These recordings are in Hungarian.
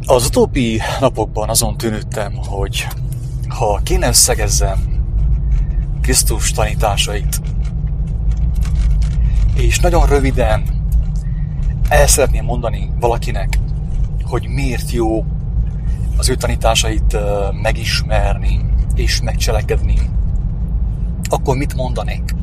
Az utóbbi napokban azon tűnődtem, hogy ha kéne összegezzem Krisztus tanításait, és nagyon röviden el szeretném mondani valakinek, hogy miért jó az ő tanításait megismerni és megcselekedni, akkor mit mondanék?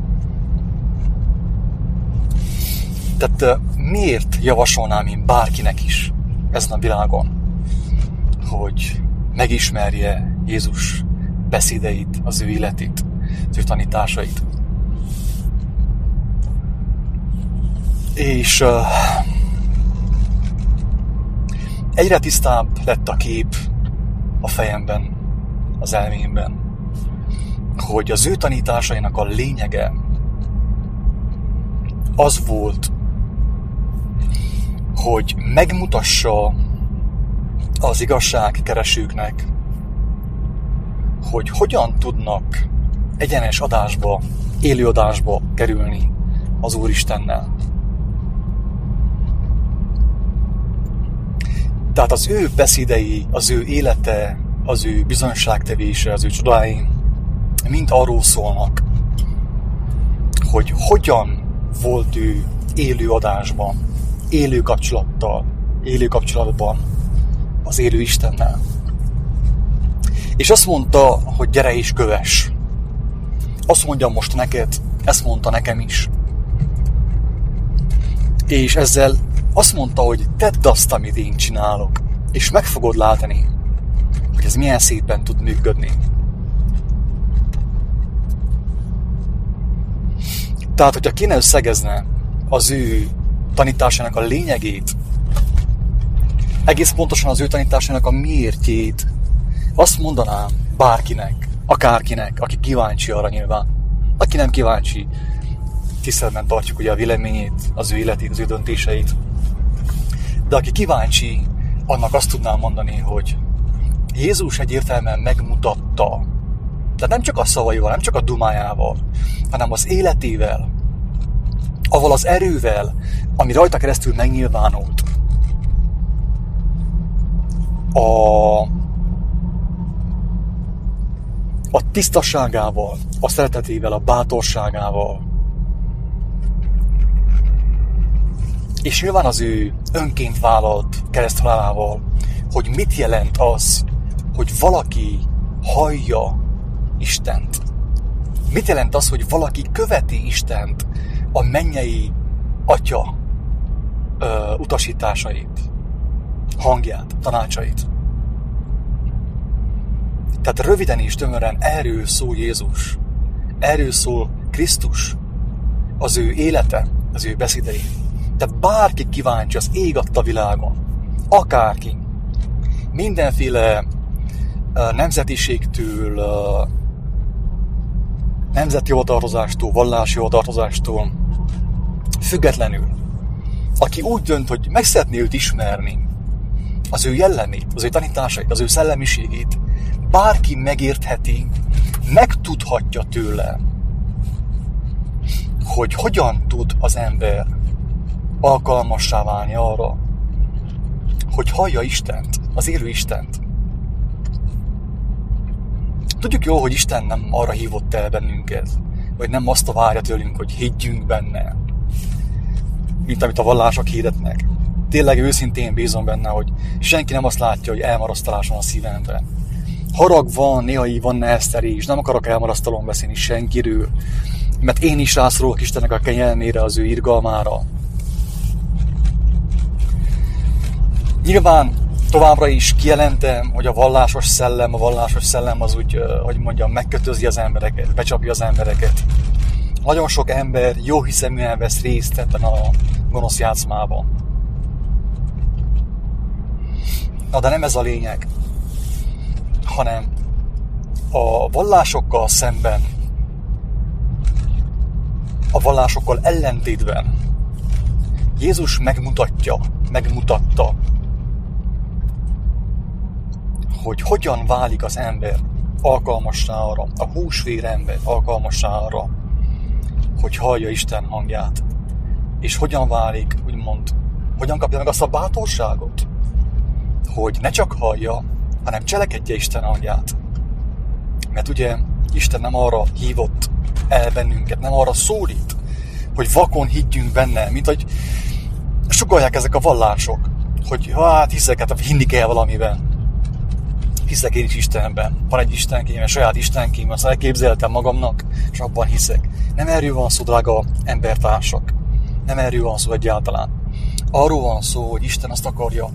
Tehát miért javasolnám én bárkinek is ezen a világon, hogy megismerje Jézus beszédeit, az ő életét, az ő tanításait? És egyre tisztább lett a kép a fejemben, az elmémben, hogy az ő tanításainak a lényege az volt, hogy megmutassa az igazságkeresőknek, hogy hogyan tudnak egyenes adásba, élő adásba kerülni az Úristennel. Tehát az ő beszédei, az ő élete, az ő bizonyságtevése, az ő csodái mind arról szólnak, hogy hogyan volt ő élő adásban, élő kapcsolatban az élő Istennel. És azt mondta, hogy gyere és kövess. Azt mondja most neked, ezt mondta nekem is. És ezzel azt mondta, hogy tedd azt, amit én csinálok, és meg fogod látni, hogy ez milyen szépen tud működni. Tehát, hogyha kéne összegezne az ő tanításának a lényegét, egész pontosan az ő tanításának a miértjét, azt mondanám bárkinek, akárkinek, aki kíváncsi arra nyilván. Aki nem kíváncsi, tiszteletben tartjuk ugye a véleményét, az ő életét, az ő döntéseit. De aki kíváncsi, annak azt tudnám mondani, hogy Jézus egyértelműen megmutatta, tehát nem csak a szavaival, nem csak a dumájával, hanem az életével, avval az erővel, ami rajta keresztül megnyilvánult, a tisztaságával, a szeretetével, a bátorságával, és nyilván az ő önként vállalt kereszthalálával, hogy mit jelent az, hogy valaki hallja Istent. Mit jelent az, hogy valaki követi Istent, a mennyei Atya utasításait, hangját, tanácsait. Tehát röviden és tömören erről szól Jézus, erről szól Krisztus, az ő élete, az ő beszédei. Tehát bárki kíváncsi az ég adta világon, akárki, mindenféle nemzetiségtől, nemzeti hovatartozástól, vallási hovatartozástól függetlenül, aki úgy dönt, hogy meg szeretné őt ismerni, az ő jellemét, az ő tanításait, az ő szellemiségét, bárki megértheti, megtudhatja tőle, hogy hogyan tud az ember alkalmassá válni arra, hogy hallja Istent, az élő Istent. Tudjuk jól, hogy Isten nem arra hívott el bennünket, vagy nem azt várja tőlünk, hogy higgyünk benne, mint amit a vallások hirdetnek. Tényleg őszintén bízom benne, hogy senki nem azt látja, hogy elmarasztalás van a szívemben. Harag van, néha így van neheztelés, nem akarok elmarasztalón beszélni senkiről, mert én is rászorulok Istennek a kegyelmére, az ő irgalmára. Nyilván továbbra is kijelentem, hogy a vallásos szellem az úgy, hogy mondjam, megkötözi az embereket, becsapja az embereket. Nagyon sok ember jóhiszeműen vesz részt ebben a gonosz játszmában. Na, de nem ez a lényeg, hanem a vallásokkal szemben, a vallásokkal ellentétben Jézus megmutatta, hogy hogyan válik az ember alkalmassá arra, a húsvér ember alkalmassá arra, hogy hallja Isten hangját. És hogyan válik, úgymond, hogyan kapja meg azt a bátorságot, hogy ne csak hallja, hanem cselekedje Isten hangját. Mert ugye Isten nem arra hívott el bennünket, nem arra szólít, hogy vakon higgyünk benne, mint hogy sugallják ezek a vallások, hogy hát hiszek, hát hinni kell valamiben. Hiszek én is Istenben. Van egy Istenkém, egy saját Istenkém, azt elképzeltem magamnak, és abban hiszek. Nem erről van szó, drága embertársak. Nem erről van szó egyáltalán. Arról van szó, hogy Isten azt akarja,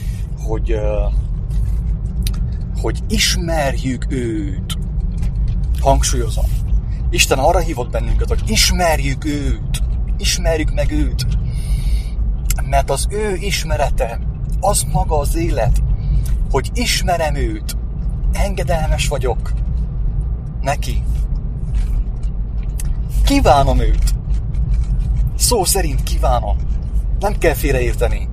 hogy ismerjük őt. Hangsúlyozom. Isten arra hívott bennünket, hogy ismerjük őt. Ismerjük meg őt. Mert az ő ismerete, az maga az élet, hogy ismerem őt, engedelmes vagyok neki. Kívánom őt. Szó szerint kívánom. Nem kell félreérteni.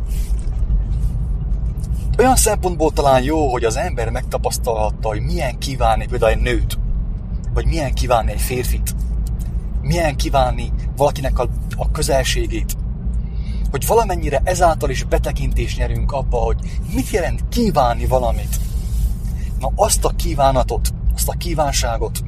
Olyan szempontból talán jó, hogy az ember megtapasztalhatta, hogy milyen kívánni például egy nőt, vagy milyen kívánni egy férfit, milyen kívánni valakinek a közelségét, hogy valamennyire ezáltal is betekintést nyerünk abba, hogy mit jelent kívánni valamit. Na azt a kívánatot, azt a kívánságot,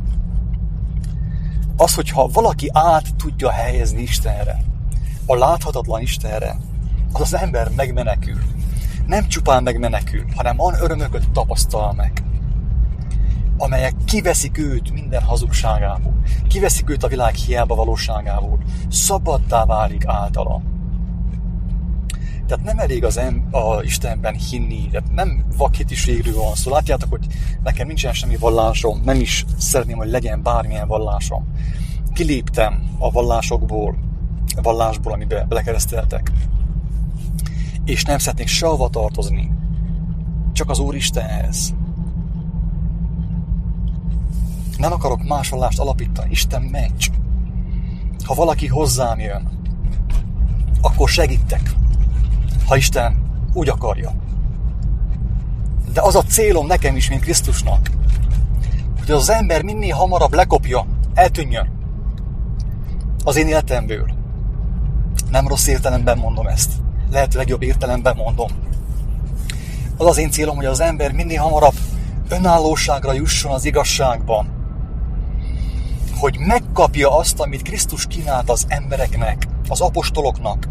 az, hogyha valaki át tudja helyezni Istenre, a láthatatlan Istenre, az ember megmenekül. Nem csupán megmenekül, hanem olyan örömöket tapasztal meg, amelyek kiveszik őt minden hazugságából, kiveszik őt a világ hiába valóságából, szabaddá válik általa. Tehát nem elég az Istenben hinni, tehát nem vakhitisségről van szó. Látjátok, hogy nekem nincsen semmi vallásom, nem is szeretném, hogy legyen bármilyen vallásom. Kiléptem a vallásból, amiben belekereszteltek. És nem szeretnék sehova tartozni, csak az Úristenhez. Nem akarok más vallást alapítani, Isten ments. Ha valaki hozzám jön, akkor segítek, ha Isten úgy akarja. De az a célom nekem is, mint Krisztusnak, hogy az ember minél hamarabb lekopja, eltűnjön az én életemből. Nem rossz értelemben mondom ezt. Lehet legjobb értelemben mondom. Az az én célom, hogy az ember minél hamarabb önállóságra jusson az igazságban. Hogy megkapja azt, amit Krisztus kínált az embereknek, az apostoloknak.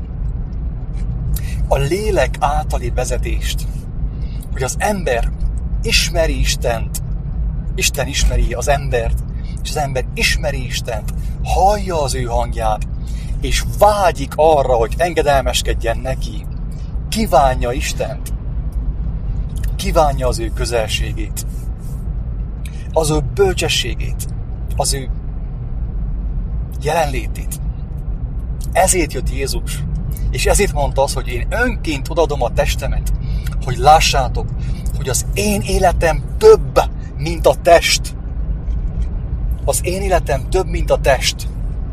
A lélek általi vezetést. Hogy az ember ismeri Istent, Isten ismeri az embert, és az ember ismeri Istent, hallja az ő hangját, és vágyik arra, hogy engedelmeskedjen neki. Kívánja Istent. Kívánja az ő közelségét. Az ő bölcsességét. Az ő jelenlétét. Ezért jött Jézus. És ezért mondta azt, hogy én önként odaadom a testemet, hogy lássátok, hogy az én életem több, mint a test. Az én életem több, mint a test.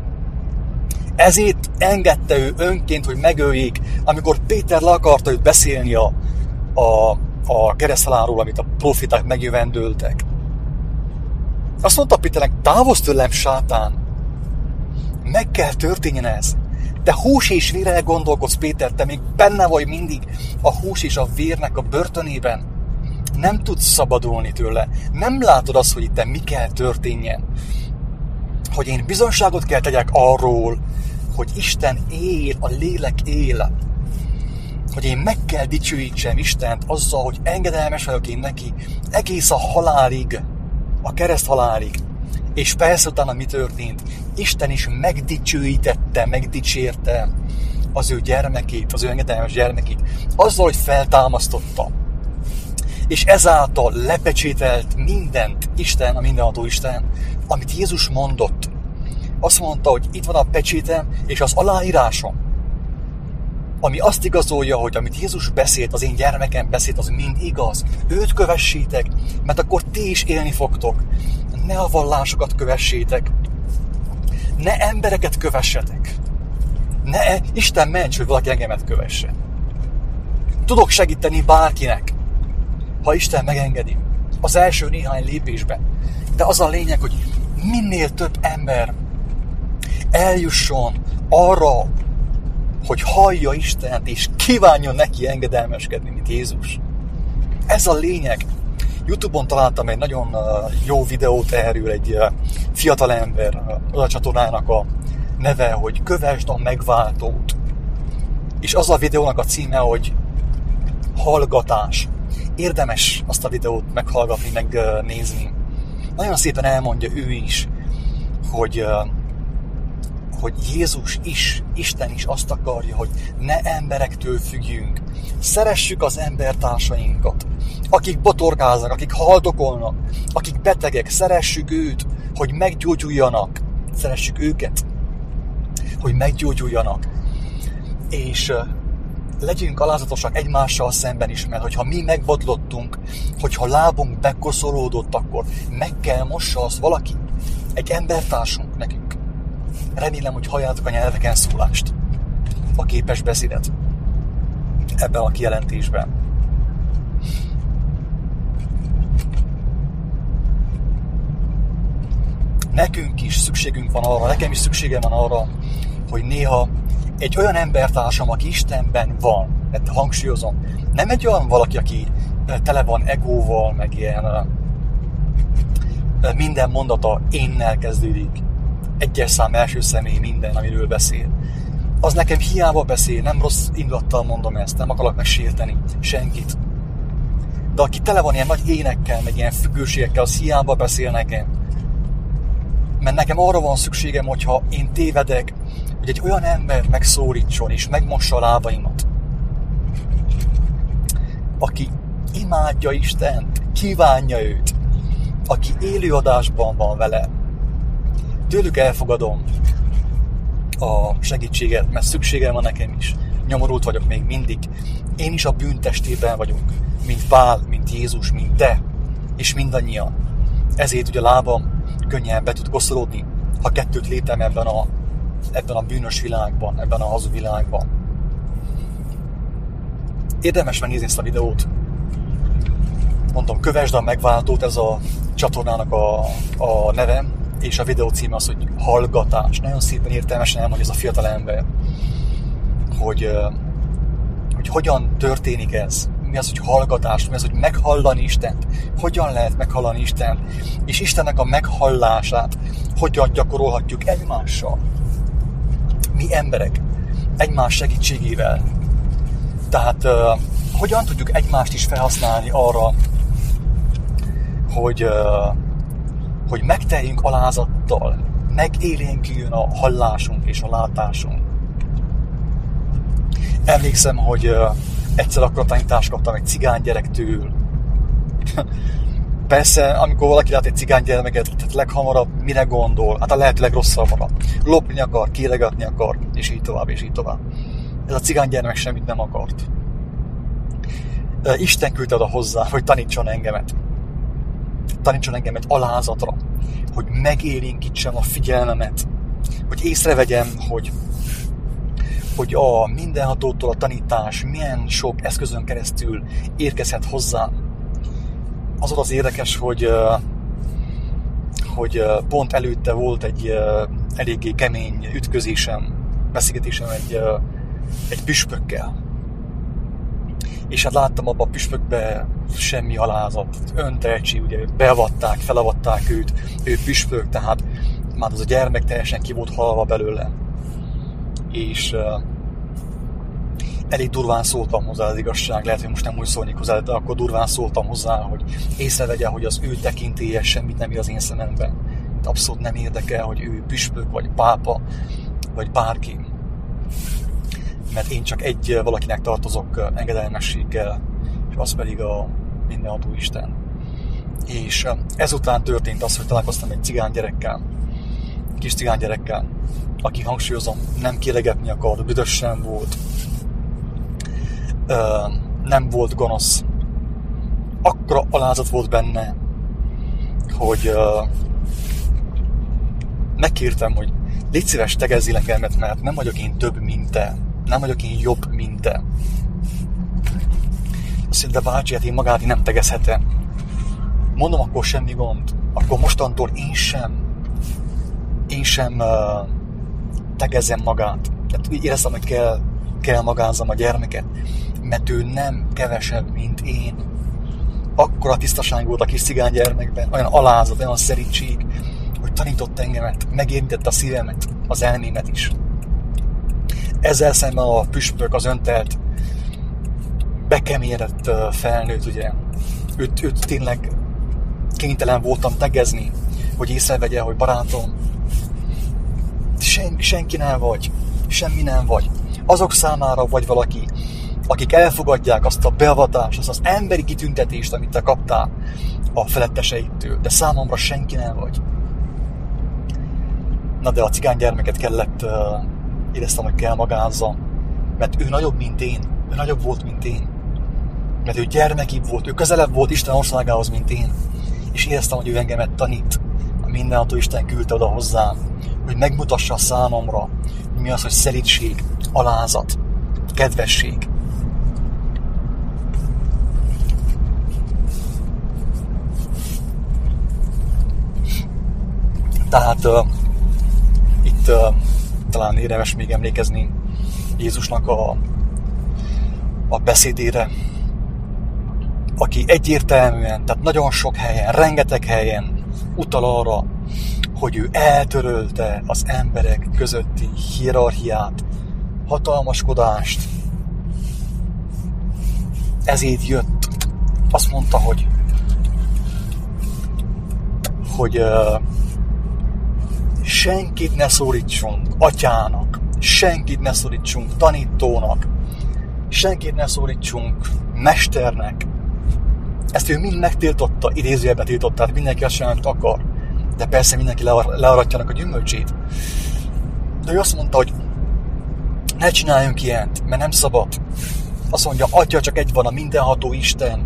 Ezért engedte ő önként, hogy megöljék, amikor Péter le akarta őt beszélni a kereszthalálról, amit a profiták megjövendőltek. Azt mondta Péternek, távozz tőlem, sátán! Meg kell történjen ez. Te hús és vérrel gondolkodsz, Péter, te még benne vagy mindig a hús és a vérnek a börtönében. Nem tudsz szabadulni tőle. Nem látod azt, hogy itt mi kell történjen. Hogy én bizonságot kell tegyek arról, hogy Isten él, a lélek él. Hogy én meg kell dicsőítsem Istent azzal, hogy engedelmes vagyok én neki egész a halálig, a kereszt halálig. És persze utána mi történt? Isten is megdicsőítette, megdicsérte az ő gyermekét, az ő engedelmes gyermekét, azzal, hogy feltámasztotta. És ezáltal lepecsételt mindent Isten, a mindenható Isten, amit Jézus mondott. Azt mondta, hogy itt van a pecsétem és az aláírásom, ami azt igazolja, hogy amit Jézus beszélt, az én gyermekem beszélt, az mind igaz. Őt kövessétek, mert akkor ti is élni fogtok. Ne a vallásokat kövessétek. Ne embereket kövessetek. Isten ments, hogy valaki engemet kövesse. Tudok segíteni bárkinek, ha Isten megengedi. Az első néhány lépésben. De az a lényeg, hogy minél több ember eljusson arra, hogy hallja Istent, és kívánjon neki engedelmeskedni, mint Jézus. Ez a lényeg. YouTube-on találtam egy nagyon jó videót erről, egy fiatal ember, az a csatornának a neve, hogy kövesd a megváltót. És az a videónak a címe, hogy hallgatás. Érdemes azt a videót meghallgatni, megnézni. Nagyon szépen elmondja ő is, hogy Jézus is, Isten is azt akarja, hogy ne emberektől függjünk. Szeressük az embertársainkat, akik botorkáznak, akik haldokolnak, akik betegek, szeressük őt, hogy meggyógyuljanak. Szeressük őket, hogy meggyógyuljanak. És legyünk alázatosak egymással szemben is, mert hogyha mi megbotlottunk, hogyha lábunk bekoszolódott, akkor meg kell mossa az valaki, egy embertársunk nekünk. Remélem, hogy halljátok a nyelveken szólást, a képes beszédet ebben a kijelentésben. Nekünk is szükségünk van arra, nekem is szükségem van arra, hogy néha egy olyan embertársam, aki Istenben van, hangsúlyozom, nem egy olyan valaki, aki tele van egóval, meg ilyen minden mondata énnel kezdődik, egyes szám, első személy, minden, amiről beszél. Az nekem hiába beszél, nem rossz indulattal mondom ezt, nem akarok megsérteni senkit. De aki tele van ilyen nagy énekkel, meg ilyen függőségekkel, az hiába beszél nekem. Mert nekem arra van szükségem, hogyha én tévedek, hogy egy olyan ember megszólítson és megmossa a lábaimat, aki imádja Istent, kívánja őt, aki élőadásban van vele. Tőlük elfogadom a segítséget, mert szükségem van nekem is. Nyomorult vagyok még mindig. Én is a bűn testében vagyok, mint Pál, mint Jézus, mint te, és mindannyian. Ezért ugye a lábam könnyen be tud koszolódni, ha kettőt léptem ebben a bűnös világban, ebben a hazug világban. Érdemes megnézni ezt a videót. Mondom, kövesd a megváltót, ez a csatornának a neve, és a videó címe az, hogy hallgatás. Nagyon szépen értelmesen elmondja ez a fiatal ember, hogy hogyan történik ez. Mi az, hogy hallgatás, mi az, hogy meghallani Istent. Hogyan lehet meghallani Istent, és Istennek a meghallását hogyan gyakorolhatjuk egymással. Mi emberek, egymás segítségével. Tehát hogyan tudjuk egymást is felhasználni arra, hogy megteljünk alázattal, megélénküljön a hallásunk és a látásunk. Emlékszem, hogy egyszer akkor tanítást kaptam egy cigánygyerektől. Persze, amikor valaki lát egy cigánygyermeket, tehát leghamarabb mire gondol? Hát a lehető legrosszabbra. Lopni akar, kéregetni akar, és így tovább, és így tovább. Ez a cigánygyermek semmit nem akart. Isten küldte oda hozzá, hogy tanítson engemet. Tanítson engemet alázatra, hogy megélénkítsem a figyelmemet, hogy észrevegyem, hogy a mindenhatótól a tanítás milyen sok eszközön keresztül érkezhet hozzám. Az volt az érdekes, hogy pont előtte volt egy eléggé kemény ütközésem, beszélgetésem egy püspökkel. És hát láttam abban a püspökbe semmi alázat, öntehetség, ugye beavatták, felavatták őt, ő püspök, tehát már az a gyermek teljesen ki volt halva belőle. És elég durván szóltam hozzá, az igazság, lehet, hogy most nem úgy szólnék hozzá, de akkor durván szóltam hozzá, hogy észrevegye, hogy az ő tekintélye semmit nem ír az én szememben. Abszolút nem érdekel, hogy ő püspök, vagy pápa, vagy bárki. Mert én csak egy valakinek tartozok engedelmességgel, és az pedig a mindenható Isten. És ezután történt az, hogy találkoztam egy cigánygyerekkel, kis cigánygyerekkel, aki, hangsúlyozom, nem kéregetni akart, büdös sem volt, nem volt gonosz. Akkora alázat volt benne, hogy megkértem, hogy légy szíves, tegezzél engemet, mert nem vagyok én több, mint te. Nem vagyok én jobb, mint te. Azt mondja, de bácsi, hát én magát nem tegezhetem. Mondom, akkor semmi gond. Akkor mostantól én sem tegezem magát. Tehát úgy éreztem, hogy kell magázzam a gyermeket, mert ő nem kevesebb, mint én. akkora tisztaság volt a kis cigánygyermekben, olyan alázat, olyan szerítség, hogy tanított engemet, megérintette a szívemet, az elmémet is. Ezzel szemben a püspök, az öntelt, bekemérett felnőtt, ugye. Őt tényleg kénytelen voltam tegezni, hogy észrevegye, hogy barátom, senki nem vagy, semmi nem vagy. Azok számára vagy valaki, akik elfogadják azt a beavatást, azt az emberi kitüntetést, amit te kaptál a feletteseidtől, de számomra senki nem vagy. Na de a cigánygyermeket kellett, éreztem, hogy kell magázza, mert ő nagyobb, mint én, ő nagyobb volt, mint én. Mert ő gyermekibb volt, ő közelebb volt Isten országához, mint én. És éreztem, hogy ő engemet tanít. A mindenható Isten küldte oda hozzám, hogy megmutassa számomra, hogy mi az, hogy szelídség, alázat, kedvesség. Tehát itt talán érdemes még emlékezni Jézusnak a beszédére, aki egyértelműen, tehát nagyon sok helyen, rengeteg helyen utal arra, hogy ő eltörölte az emberek közötti hierarchiát, hatalmaskodást. Ezért jött. Azt mondta, hogy senkit ne szólítsunk atyának, senkit ne szólítsunk tanítónak, senkit ne szólítsunk mesternek. Ezt ő mind megtiltotta, idézőjelben tiltotta, tehát mindenki azt csinálja, amit akar. De persze mindenki learatjanak a gyümölcsét. De ő azt mondta, hogy ne csináljunk ilyent, mert nem szabad. Azt mondja, atya csak egy van, a mindenható Isten.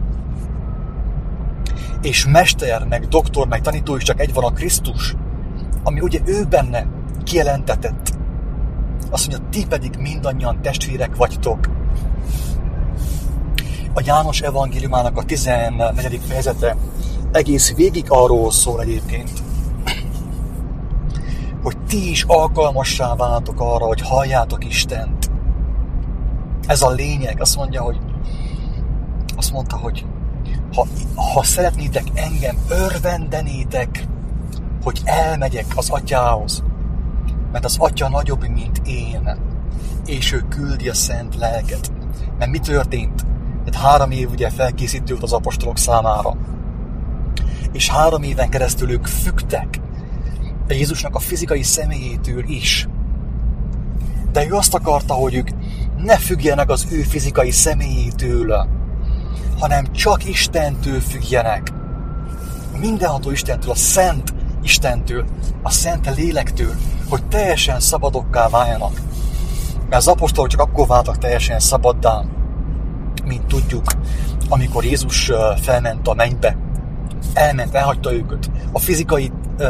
És mester, meg doktor, meg tanító is csak egy van, a Krisztus, ami ugye ő benne kijelentetett. Azt mondja, ti pedig mindannyian testvérek vagytok. A János evangéliumának a 14. fejezete egész végig arról szól egyébként, hogy ti is alkalmassá váltok arra, hogy halljátok Istent. Ez a lényeg. Azt mondta, hogy ha szeretnétek engem, örvendenétek, hogy elmegyek az atyához, mert az atya nagyobb, mint én, és ő küldi a szent lelket. Mert mi történt? Tehát 3 év ugye felkészítő volt az apostolok számára. És 3 éven keresztül ők függtek Jézusnak a fizikai személyétől is. De ő azt akarta, hogy ők ne függjenek az ő fizikai személyétől, hanem csak Istentől függjenek. Mindenható Istentől, a Szent Istentől, a Szent Lélektől, hogy teljesen szabadokká váljanak. Mert az apostolok csak akkor váltak teljesen szabaddá, mint tudjuk, amikor Jézus felment a mennybe. Elment, elhagyta őket. A fizikai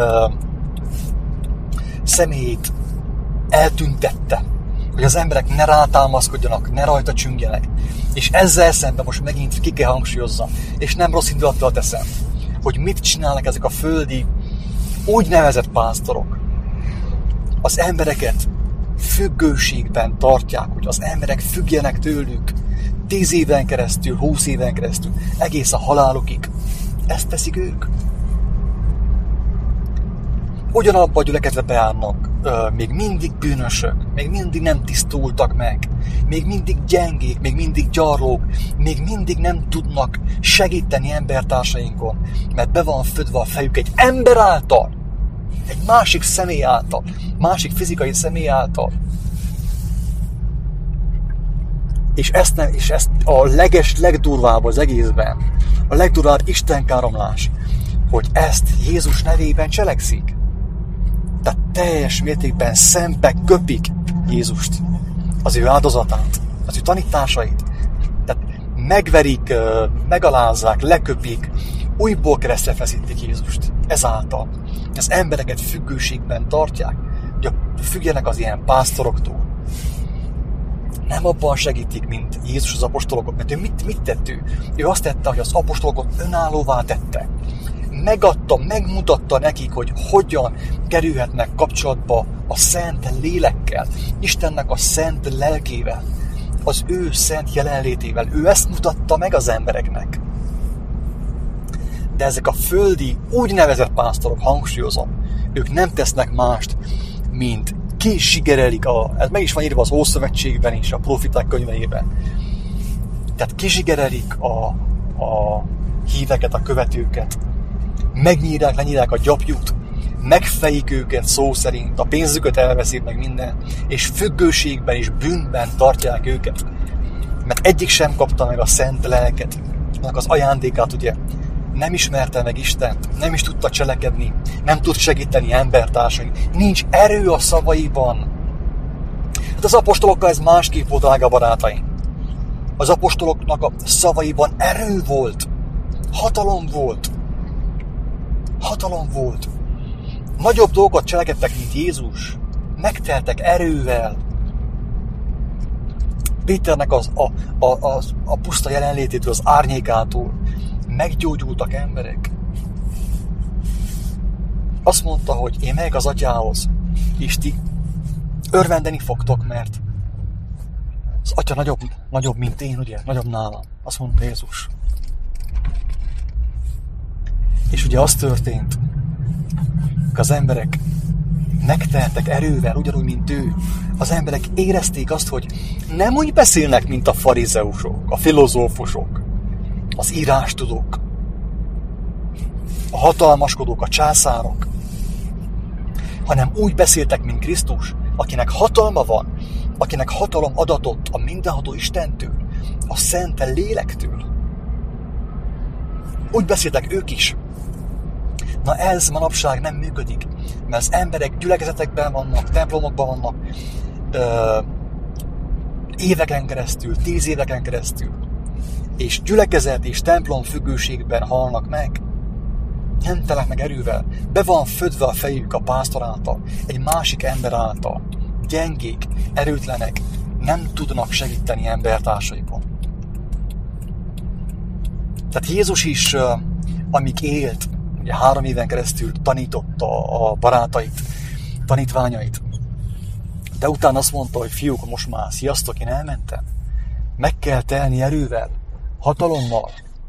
személyét eltüntette, hogy az emberek ne rátámaszkodjanak, ne rajta csüngjenek. És ezzel szemben most megint ki kell hangsúlyozza, és nem rossz indulattal teszem, hogy mit csinálnak ezek a földi úgynevezett pásztorok. Az embereket függőségben tartják, hogy az emberek függjenek tőlük 10 éven keresztül, 20 éven keresztül, egész a halálukig. Ezt teszik ők. Ugyanabba a gyülekezetbe beállnak, még mindig bűnösök, még mindig nem tisztultak meg, még mindig gyengék, még mindig gyarlók, még mindig nem tudnak segíteni embertársainkon, mert be van födve a fejük egy ember által, egy másik személy által, másik fizikai személy által. És ezt a legdurvább az egészben, a legdurvább istenkáromlás, hogy ezt Jézus nevében cselekszik. Tehát teljes mértékben szembe köpik Jézust, az ő áldozatát, az ő tanításait. Tehát megverik, megalázzák, leköpik, újból keresztre feszítik Jézust. Ezáltal az embereket függőségben tartják, hogy függjenek az ilyen pásztoroktól. Nem abban segítik, mint Jézus az apostolokat, mert ő mit tett ő? Ő azt tette, hogy az apostolokat önállóvá tette. Megadta, megmutatta nekik, hogy hogyan kerülhetnek kapcsolatba a szent lélekkel, Istennek a szent lelkével, az ő szent jelenlétével. Ő ezt mutatta meg az embereknek. De ezek a földi, úgynevezett pásztorok, hangsúlyozom, ők nem tesznek mást, mint kizsigerelik, ez meg is van írva az Ószövetségben is, a profiták könyveiben. Tehát kizsigerelik a híveket, a követőket, megnyírják, lenyírják a gyapjuk, megfejik őket szó szerint, a pénzüket elveszik meg minden, és függőségben és bűnben tartják őket. Mert egyik sem kapta meg a szent lelket, annak az ajándékát, ugye, nem ismerte meg Istent, nem is tudta cselekedni, nem tud segíteni embertársai, nincs erő a szavaiban. Hát az apostolokkal ez másképp volt, drága barátaim. Az apostoloknak a szavaiban erő volt, hatalom volt. Hatalom volt. Nagyobb dolgokat cselekedtek, mint Jézus. Megteltek erővel. Péternek a puszta jelenlététől, az árnyékától meggyógyultak emberek. Azt mondta, hogy én megyek az atyához, és ti örvendeni fogtok, mert az atya nagyobb, mint én, ugye? Nagyobb nálam. Azt mondta Jézus. És ugye az történt, hogy az emberek megteltek erővel, ugyanúgy, mint ő. Az emberek érezték azt, hogy nem úgy beszélnek, mint a farizeusok, a filozófusok, az írástudók, a hatalmaskodók, a császárok, hanem úgy beszéltek, mint Krisztus, akinek hatalma van, akinek hatalom adatott a mindenható Istentől, a Szent Lélektől. Úgy beszéltek ők is. Na ez manapság nem működik, mert az emberek gyülekezetekben vannak, templomokban vannak, éveken keresztül, 10 éveken keresztül, és gyülekezet és templom függőségben halnak meg. Nem telek meg erővel, be van födve a fejük a pásztor által, egy másik ember által. Gyengék, erőtlenek, nem tudnak segíteni embertársaikon. Tehát Jézus is, amíg élt, ugye 3 éven keresztül tanította a barátait, tanítványait. De utána azt mondta, hogy fiúk, most már sziasztok, én elmentem. Meg kell telni erővel, hatalommal.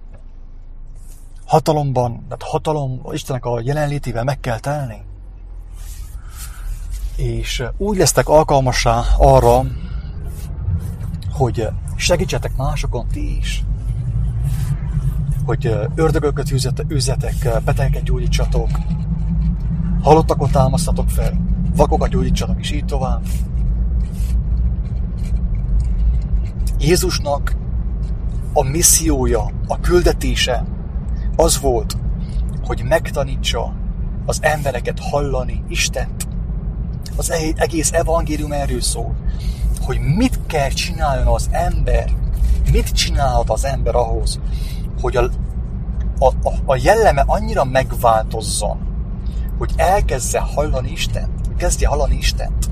Hatalomban, tehát Istennek a jelenlétével meg kell telni. És úgy lesztek alkalmassá arra, hogy segítsetek másokon ti is. Hogy ördögöket üzzetek, betegeket gyógyítsatok, halottakot támasztatok fel, vakokat gyógyítsatok, és így tovább. Jézusnak a missziója, a küldetése az volt, hogy megtanítsa az embereket hallani Istent. Az egész evangélium erről szól, hogy mit kell csináljon az ember, mit csinálhat az ember ahhoz, hogy a jelleme annyira megváltozzon, hogy elkezdje hallani Istent,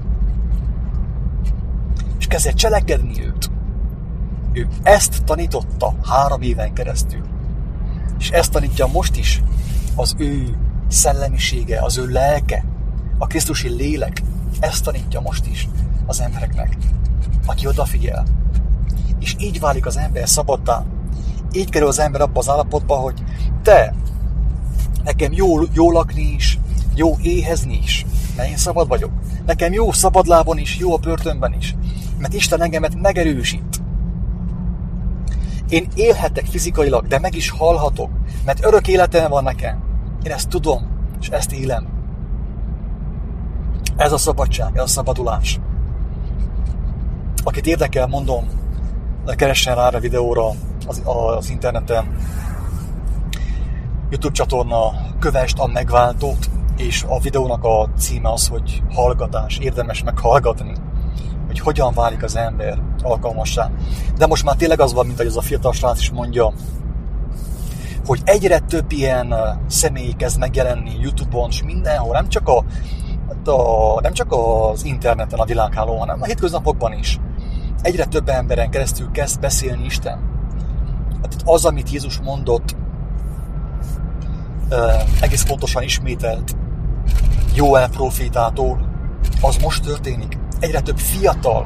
és kezdje cselekedni őt. Ő ezt tanította 3 éven keresztül, és ezt tanítja most is az ő szellemisége, az ő lelke, a Krisztusi lélek, ezt tanítja most is az embereknek, aki odafigyel. És így válik az ember szabaddá. Így kerül az ember abba az állapotba, hogy nekem jó lakni is, jó éhezni is, mert én szabad vagyok. Nekem jó szabadlábon is, jó a börtönben is, mert Isten engemet megerősít. Én élhetek fizikailag, de meg is halhatok, mert örök életem van nekem. Én ezt tudom, és ezt élem. Ez a szabadság, ez a szabadulás. Akit érdekel, mondom, keressen rá a videóra az interneten. YouTube csatorna, kövesd a megváltót, és a videónak a címe az, hogy hallgatás, érdemes meghallgatni, hogy hogyan válik az ember alkalmassá. De most már tényleg az van, mint hogy az a fiatal srác is mondja, hogy egyre több ilyen személy kezd megjelenni YouTube-on, és mindenhol, nem csak az interneten, a világhálón, hanem a hétköznapokban is. Egyre több emberen keresztül kezd beszélni Isten. Hát az, amit Jézus mondott, egész pontosan ismételt Jóel prófétától, az most történik. Egyre több fiatal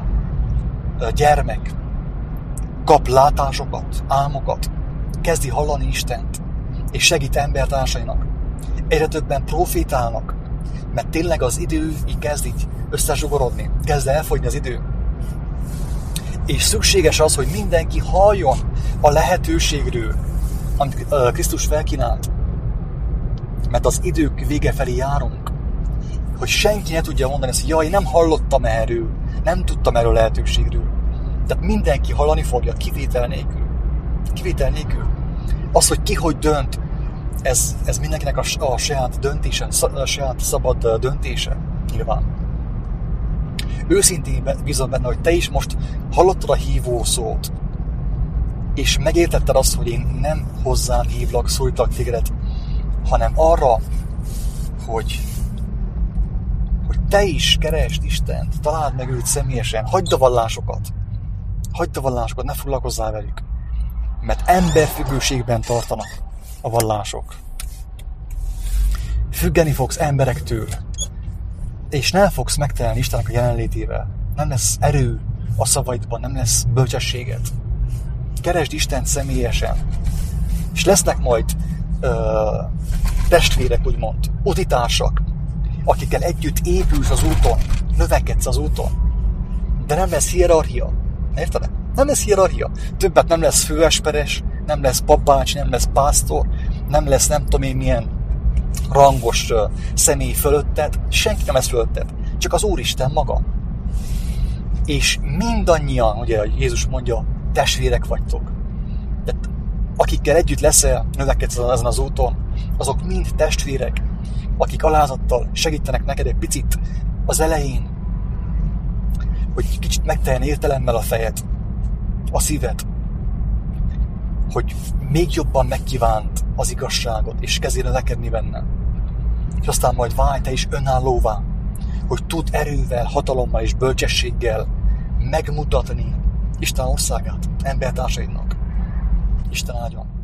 gyermek kap látásokat, álmokat, kezdi hallani Istent, és segít embertársainak. Egyre többen profétálnak, mert tényleg az idő így kezd így összezsugorodni, kezd elfogyni az idő. És szükséges az, hogy mindenki halljon a lehetőségről, amit Krisztus felkínált. Mert az idők vége felé járunk, hogy senki ne tudja mondani ezt, hogy jaj, nem hallottam erről, nem tudtam erről a lehetőségről. Tehát mindenki hallani fogja, kivétel nélkül. Kivétel nélkül. Az, hogy ki hogy dönt, ez mindenkinek a saját döntése, a saját szabad döntése, nyilván. Őszintén bízom benne, hogy te is most hallottad a hívó szót, és megértetted azt, hogy én nem hozzám hívlak, szólítlak tégedet, hanem arra, hogy te is keresd Istent, találd meg őt személyesen, hagyd a vallásokat, ne foglalkozzál velük, mert emberfüggőségben tartanak a vallások. Függeni fogsz emberektől, és nem fogsz megtalálni Istennek a jelenlétével. Nem lesz erő a szavaidban, nem lesz bölcsességed. Keresd Istent személyesen, és lesznek majd testvérek, úgymond, utitársak, akikkel együtt épülsz az úton, növekedsz az úton, de nem lesz hierarchia. Érted? Nem lesz hierarchia. Többet nem lesz főesperes, nem lesz papács, nem lesz pásztor, nem lesz nem tudom én milyen rangos személy fölötted, senki nem lesz fölötted, csak az Úristen maga. És mindannyian, ugye Jézus mondja, testvérek vagytok. Tehát akikkel együtt leszel, növekedsz ezen az úton, azok mind testvérek, akik alázattal segítenek neked egy picit az elején, hogy kicsit megteljen értelemmel a fejed, a szíved, hogy még jobban megkívánt az igazságot, és kezdjél növekedni benne. És aztán majd válj te is önállóvá, hogy tud erővel, hatalommal és bölcsességgel megmutatni Isten országát embertársaidnak. Isten áldjon!